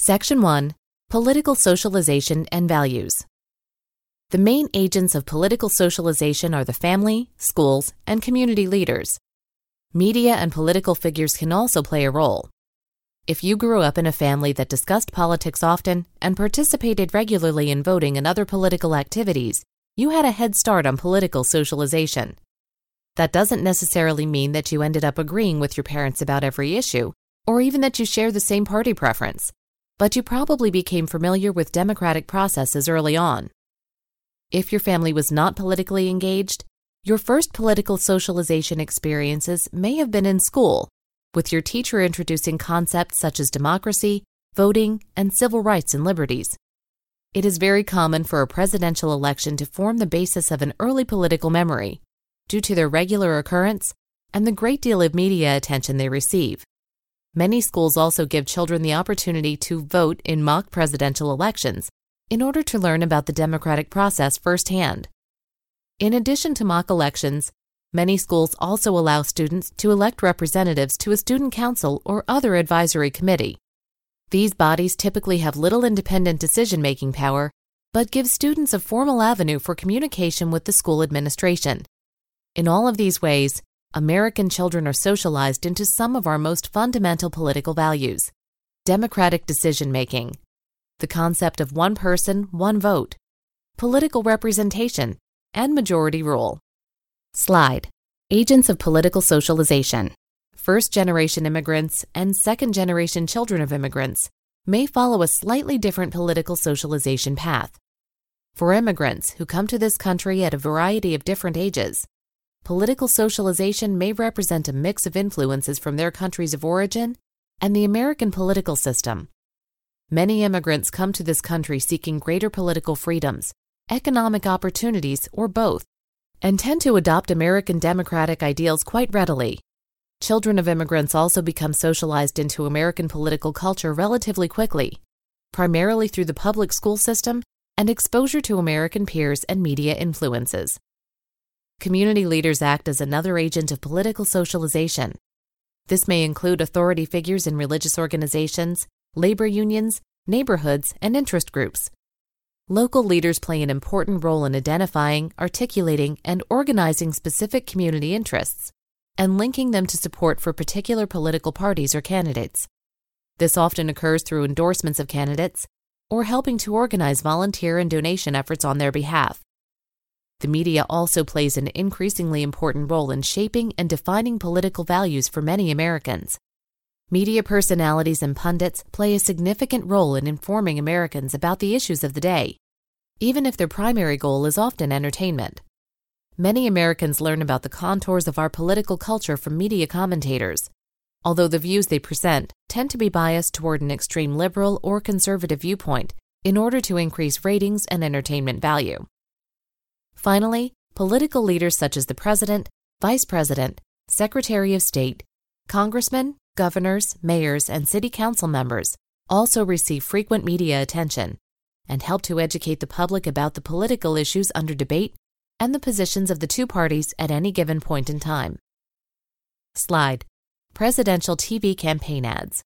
Section 1. Political Socialization and Values. The main agents of political socialization are the family, schools, and community leaders. Media and political figures can also play a role. If you grew up in a family that discussed politics often and participated regularly in voting and other political activities, you had a head start on political socialization. That doesn't necessarily mean that you ended up agreeing with your parents about every issue, or even that you share the same party preference, but you probably became familiar with democratic processes early on. If your family was not politically engaged, your first political socialization experiences may have been in school, with your teacher introducing concepts such as democracy, voting, and civil rights and liberties. It is very common for a presidential election to form the basis of an early political memory, due to their regular occurrence and the great deal of media attention they receive. Many schools also give children the opportunity to vote in mock presidential elections in order to learn about the democratic process firsthand. In addition to mock elections, many schools also allow students to elect representatives to a student council or other advisory committee. These bodies typically have little independent decision-making power, but give students a formal avenue for communication with the school administration. In all of these ways, American children are socialized into some of our most fundamental political values: democratic decision-making, the concept of one person, one vote, political representation, and majority rule. Slide. Agents of political socialization. First-generation immigrants and second-generation children of immigrants may follow a slightly different political socialization path. For immigrants who come to this country at a variety of different ages, political socialization may represent a mix of influences from their countries of origin and the American political system. Many immigrants come to this country seeking greater political freedoms, economic opportunities, or both, and tend to adopt American democratic ideals quite readily. Children of immigrants also become socialized into American political culture relatively quickly, primarily through the public school system and exposure to American peers and media influences. Community leaders act as another agent of political socialization. This may include authority figures in religious organizations, labor unions, neighborhoods, and interest groups. Local leaders play an important role in identifying, articulating, and organizing specific community interests, and linking them to support for particular political parties or candidates. This often occurs through endorsements of candidates or helping to organize volunteer and donation efforts on their behalf. The media also plays an increasingly important role in shaping and defining political values for many Americans. Media personalities and pundits play a significant role in informing Americans about the issues of the day, even if their primary goal is often entertainment. Many Americans learn about the contours of our political culture from media commentators, although the views they present tend to be biased toward an extreme liberal or conservative viewpoint in order to increase ratings and entertainment value. Finally, political leaders such as the President, Vice President, Secretary of State, Congressmen, governors, mayors, and city council members also receive frequent media attention and help to educate the public about the political issues under debate and the positions of the two parties at any given point in time. Slide. Presidential TV campaign ads.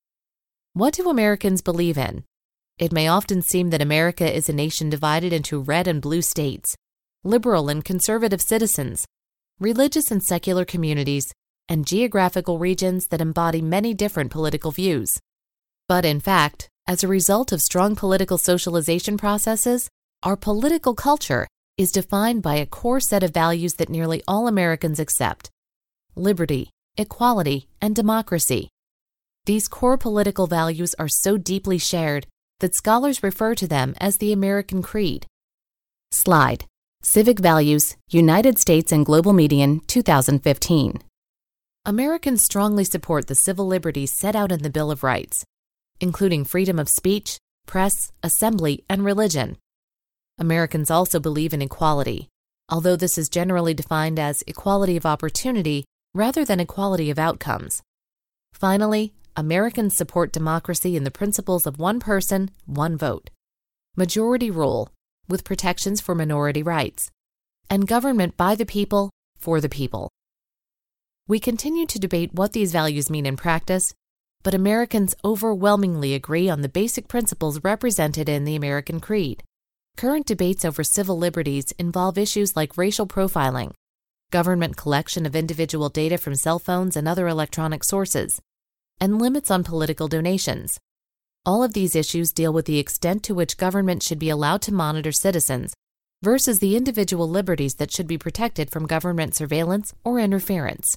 What do Americans believe in? It may often seem that America is a nation divided into red and blue states, liberal and conservative citizens, religious and secular communities, and geographical regions that embody many different political views. But in fact, as a result of strong political socialization processes, our political culture is defined by a core set of values that nearly all Americans accept: liberty, equality, and democracy. These core political values are so deeply shared that scholars refer to them as the American Creed. Slide. Civic Values, United States and Global Median, 2015. Americans strongly support the civil liberties set out in the Bill of Rights, including freedom of speech, press, assembly, and religion. Americans also believe in equality, although this is generally defined as equality of opportunity rather than equality of outcomes. Finally, Americans support democracy in the principles of one person, one vote, majority rule, with protections for minority rights, and government by the people, for the people. We continue to debate what these values mean in practice, but Americans overwhelmingly agree on the basic principles represented in the American Creed. Current debates over civil liberties involve issues like racial profiling, government collection of individual data from cell phones and other electronic sources, and limits on political donations. All of these issues deal with the extent to which government should be allowed to monitor citizens versus the individual liberties that should be protected from government surveillance or interference.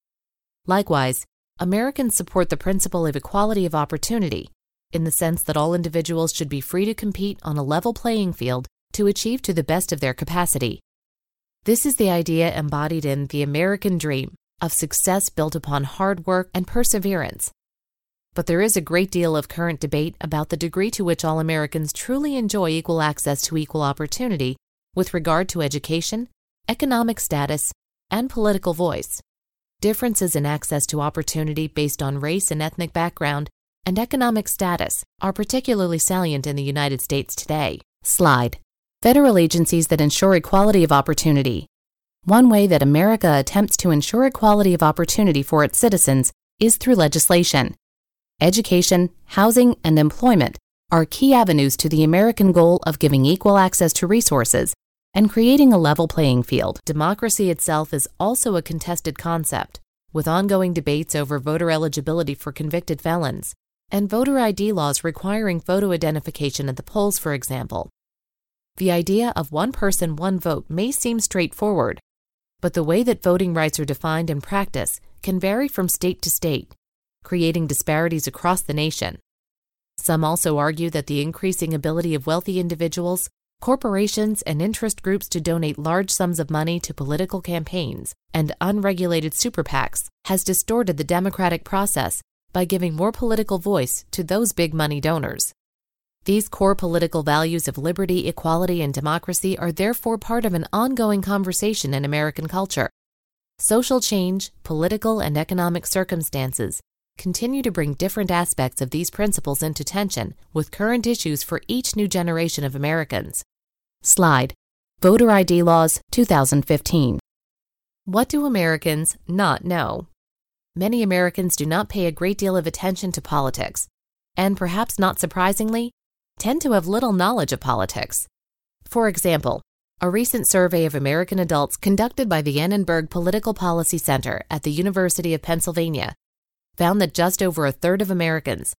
Likewise, Americans support the principle of equality of opportunity, in the sense that all individuals should be free to compete on a level playing field to achieve to the best of their capacity. This is the idea embodied in the American dream of success built upon hard work and perseverance. But there is a great deal of current debate about the degree to which all Americans truly enjoy equal access to equal opportunity with regard to education, economic status, and political voice. Differences in access to opportunity based on race and ethnic background and economic status are particularly salient in the United States today. Slide. Federal agencies that ensure equality of opportunity. One way that America attempts to ensure equality of opportunity for its citizens is through legislation. Education, housing, and employment are key avenues to the American goal of giving equal access to resources and creating a level playing field. Democracy itself is also a contested concept, with ongoing debates over voter eligibility for convicted felons and voter ID laws requiring photo identification at the polls, for example. The idea of one person, one vote may seem straightforward, but the way that voting rights are defined in practice can vary from state to state, creating disparities across the nation. Some also argue that the increasing ability of wealthy individuals, corporations, and interest groups to donate large sums of money to political campaigns and unregulated super PACs has distorted the democratic process by giving more political voice to those big money donors. These core political values of liberty, equality, and democracy are therefore part of an ongoing conversation in American culture. Social change, political and economic circumstances continue to bring different aspects of these principles into tension with current issues for each new generation of Americans. Slide. Voter ID laws, 2015. What do Americans not know? Many Americans do not pay a great deal of attention to politics, and perhaps not surprisingly, tend to have little knowledge of politics. For example, a recent survey of American adults conducted by the Annenberg Political Policy Center at the University of Pennsylvania found that just over a third of Americans,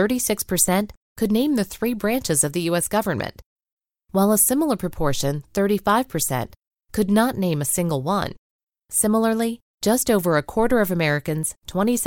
36%, could name the 3 branches of the U.S. government, while a similar proportion, 35%, could not name a single one. Similarly, just over a quarter of Americans,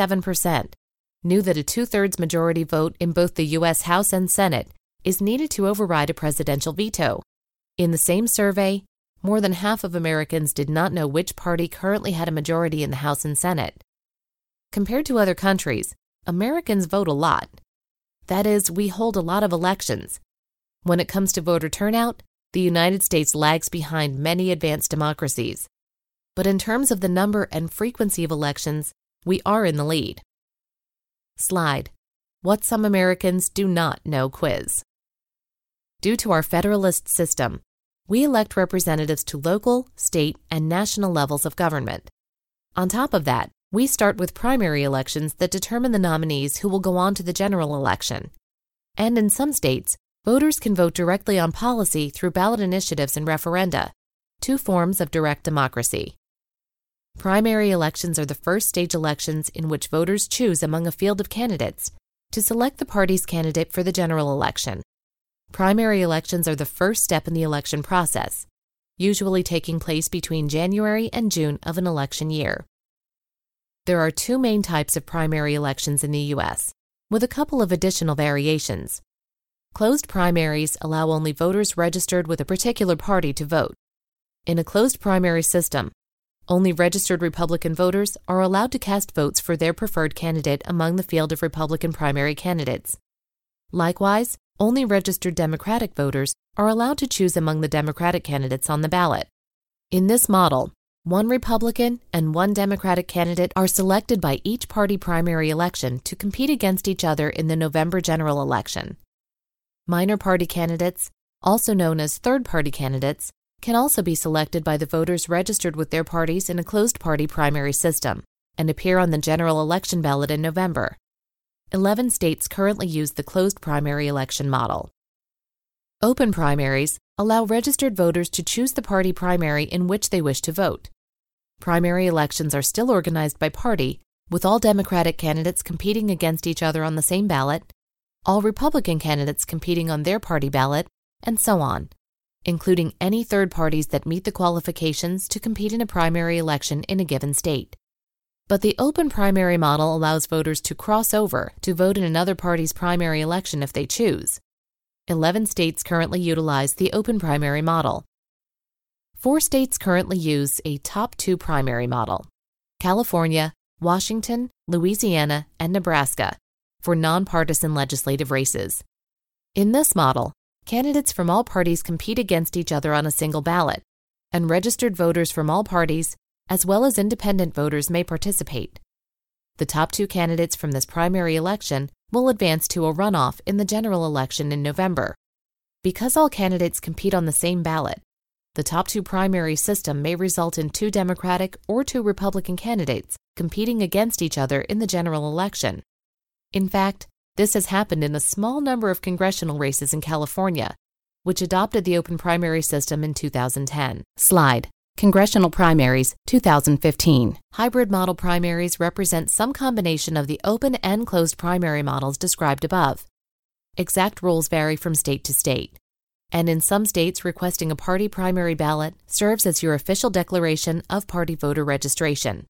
27%, knew that a 2/3 majority vote in both the U.S. House and Senate is needed to override a presidential veto. In the same survey, more than half of Americans did not know which party currently had a majority in the House and Senate. Compared to other countries, Americans vote a lot. That is, we hold a lot of elections. When it comes to voter turnout, the United States lags behind many advanced democracies. But in terms of the number and frequency of elections, we are in the lead. Slide. What some Americans do not know quiz. Due to our federalist system, we elect representatives to local, state, and national levels of government. On top of that, we start with primary elections that determine the nominees who will go on to the general election. And in some states, voters can vote directly on policy through ballot initiatives and referenda, 2 forms of direct democracy. Primary elections are the first stage elections in which voters choose among a field of candidates to select the party's candidate for the general election. Primary elections are the first step in the election process, usually taking place between January and June of an election year. There are 2 main types of primary elections in the U.S., with a couple of additional variations. Closed primaries allow only voters registered with a particular party to vote. In a closed primary system, only registered Republican voters are allowed to cast votes for their preferred candidate among the field of Republican primary candidates. Likewise, only registered Democratic voters are allowed to choose among the Democratic candidates on the ballot. In this model, 1 Republican and 1 Democratic candidate are selected by each party primary election to compete against each other in the November general election. Minor party candidates, also known as third-party candidates, can also be selected by the voters registered with their parties in a closed party primary system and appear on the general election ballot in November. 11 states currently use the closed primary election model. Open primaries allow registered voters to choose the party primary in which they wish to vote. Primary elections are still organized by party, with all Democratic candidates competing against each other on the same ballot, all Republican candidates competing on their party ballot, and so on, including any third parties that meet the qualifications to compete in a primary election in a given state. But the open primary model allows voters to cross over to vote in another party's primary election if they choose. 11 states currently utilize the open primary model. 4 states currently use a top 2 primary model: California, Washington, Louisiana, and Nebraska, for nonpartisan legislative races. In this model, candidates from all parties compete against each other on a single ballot, and registered voters from all parties, as well as independent voters, may participate. The top 2 candidates from this primary election will advance to a runoff in the general election in November. Because all candidates compete on the same ballot, the top 2 primary system may result in 2 Democratic or 2 Republican candidates competing against each other in the general election. In fact, this has happened in a small number of congressional races in California, which adopted the open primary system in 2010. Slide. Congressional primaries, 2015. Hybrid model primaries represent some combination of the open and closed primary models described above. Exact rules vary from state to state, and in some states, requesting a party primary ballot serves as your official declaration of party voter registration.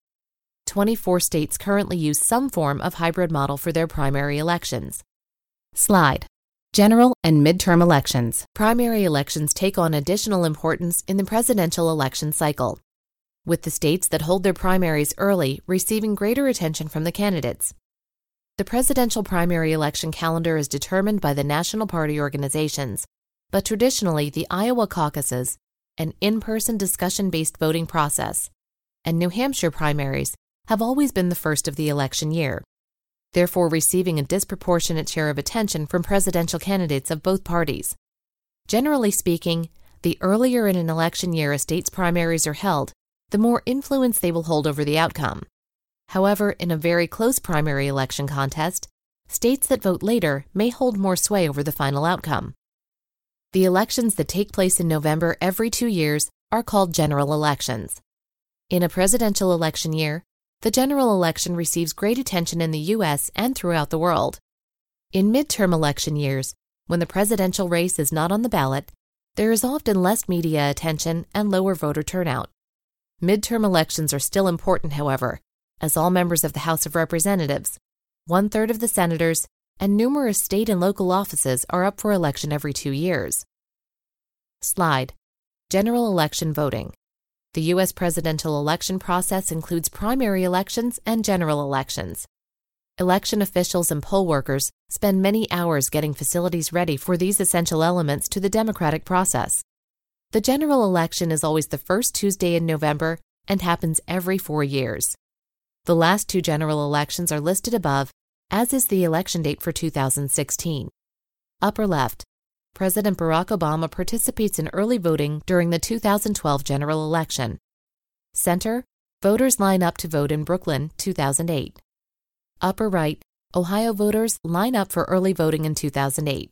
24 states currently use some form of hybrid model for their primary elections. Slide. General and midterm elections. Primary elections take on additional importance in the presidential election cycle, with the states that hold their primaries early receiving greater attention from the candidates. The presidential primary election calendar is determined by the national party organizations, but traditionally the Iowa caucuses, an in-person discussion-based voting process, and New Hampshire primaries have always been the first of the election year, therefore receiving a disproportionate share of attention from presidential candidates of both parties. Generally speaking, the earlier in an election year a state's primaries are held, the more influence they will hold over the outcome. However, in a very close primary election contest, states that vote later may hold more sway over the final outcome. The elections that take place in November every 2 years are called general elections. In a presidential election year, the general election receives great attention in the U.S. and throughout the world. In midterm election years, when the presidential race is not on the ballot, there is often less media attention and lower voter turnout. Midterm elections are still important, however, as all members of the House of Representatives, 1/3 of the senators, and numerous state and local offices are up for election every 2 years. Slide. General election voting. The U.S. presidential election process includes primary elections and general elections. Election officials and poll workers spend many hours getting facilities ready for these essential elements to the democratic process. The general election is always the first Tuesday in November and happens every 4 years. The last 2 general elections are listed above, as is the election date for 2016. Upper left. President Barack Obama participates in early voting during the 2012 general election. Center, voters line up to vote in Brooklyn, 2008. Upper right, Ohio voters line up for early voting in 2008.